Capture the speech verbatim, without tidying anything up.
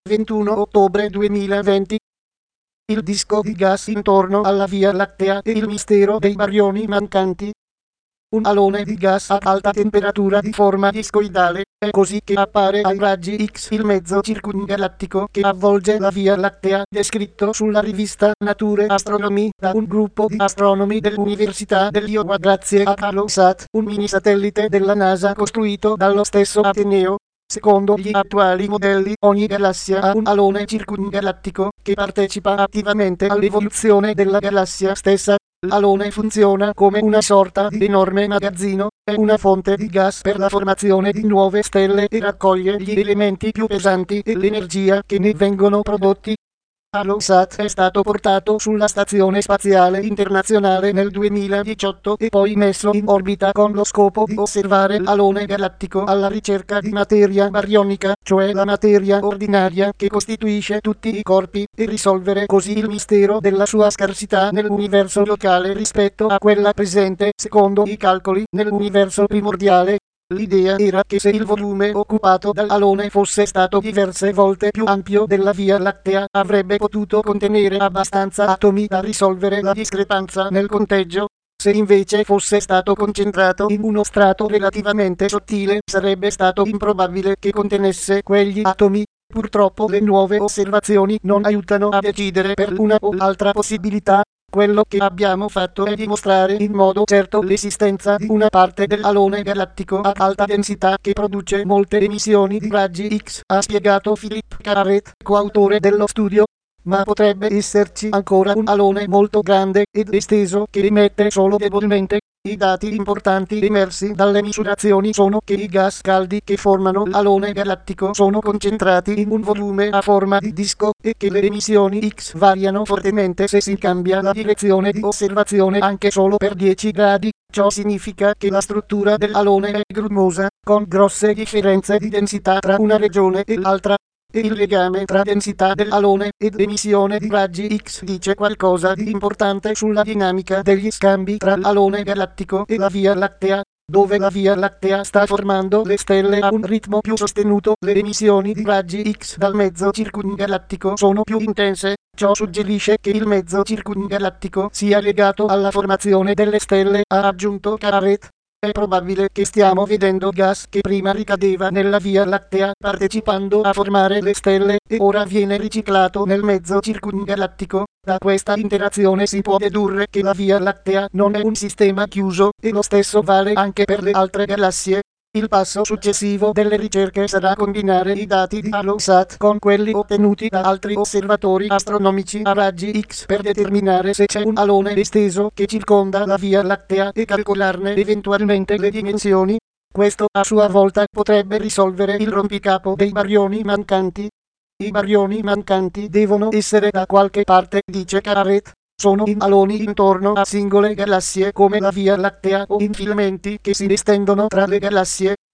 ventuno ottobre duemilaventi. Il disco di gas intorno alla Via Lattea e il mistero dei baryoni mancanti. Un alone di gas ad alta temperatura di forma discoidale, è così che appare ai raggi X il mezzo circumgalattico che avvolge la Via Lattea, descritto sulla rivista Nature Astronomy da un gruppo di astronomi dell'Università dell'Iowa grazie a Carlosat, un mini satellite della NASA costruito dallo stesso Ateneo. Secondo gli attuali modelli, ogni galassia ha un alone circumgalattico che partecipa attivamente all'evoluzione della galassia stessa. L'alone funziona come una sorta di enorme magazzino, è una fonte di gas per la formazione di nuove stelle e raccoglie gli elementi più pesanti e l'energia che ne vengono prodotti. Carlosat è stato portato sulla Stazione Spaziale Internazionale nel duemiladiciotto e poi messo in orbita con lo scopo di osservare l'alone galattico alla ricerca di materia barionica, cioè la materia ordinaria che costituisce tutti i corpi, e risolvere così il mistero della sua scarsità nell'universo locale rispetto a quella presente, secondo i calcoli, nell'universo primordiale. L'idea era che se il volume occupato dall'alone fosse stato diverse volte più ampio della Via Lattea, avrebbe potuto contenere abbastanza atomi da risolvere la discrepanza nel conteggio. Se invece fosse stato concentrato in uno strato relativamente sottile, sarebbe stato improbabile che contenesse quegli atomi. Purtroppo le nuove osservazioni non aiutano a decidere per una o l'altra possibilità. Quello che abbiamo fatto è dimostrare in modo certo l'esistenza di una parte dell'alone galattico ad alta densità che produce molte emissioni di raggi X, ha spiegato Philip Carret, coautore dello studio. Ma potrebbe esserci ancora un alone molto grande ed esteso che emette solo debolmente. I dati importanti emersi dalle misurazioni sono che i gas caldi che formano l'alone galattico sono concentrati in un volume a forma di disco e che le emissioni X variano fortemente se si cambia la direzione di osservazione anche solo per dieci gradi. Ciò significa che la struttura dell'alone è grumosa, con grosse differenze di densità tra una regione e l'altra. E il legame tra densità dell'alone ed emissione di raggi X dice qualcosa di importante sulla dinamica degli scambi tra l'alone galattico e la Via Lattea. Dove la Via Lattea sta formando le stelle a un ritmo più sostenuto, le emissioni di raggi X dal mezzo circumgalattico sono più intense. Ciò suggerisce che il mezzo circumgalattico sia legato alla formazione delle stelle, ha aggiunto Carret. È probabile che stiamo vedendo gas che prima ricadeva nella Via Lattea partecipando a formare le stelle e ora viene riciclato nel mezzo circumgalattico. Da questa interazione si può dedurre che la Via Lattea non è un sistema chiuso, e lo stesso vale anche per le altre galassie. Il passo successivo delle ricerche sarà combinare i dati di Carlosat con quelli ottenuti da altri osservatori astronomici a raggi X per determinare se c'è un alone esteso che circonda la Via Lattea e calcolarne eventualmente le dimensioni. Questo a sua volta potrebbe risolvere il rompicapo dei baryoni mancanti. I baryoni mancanti devono essere da qualche parte, dice Carret. Sono in aloni intorno a singole galassie come la Via Lattea o in filamenti che si estendono tra le galassie.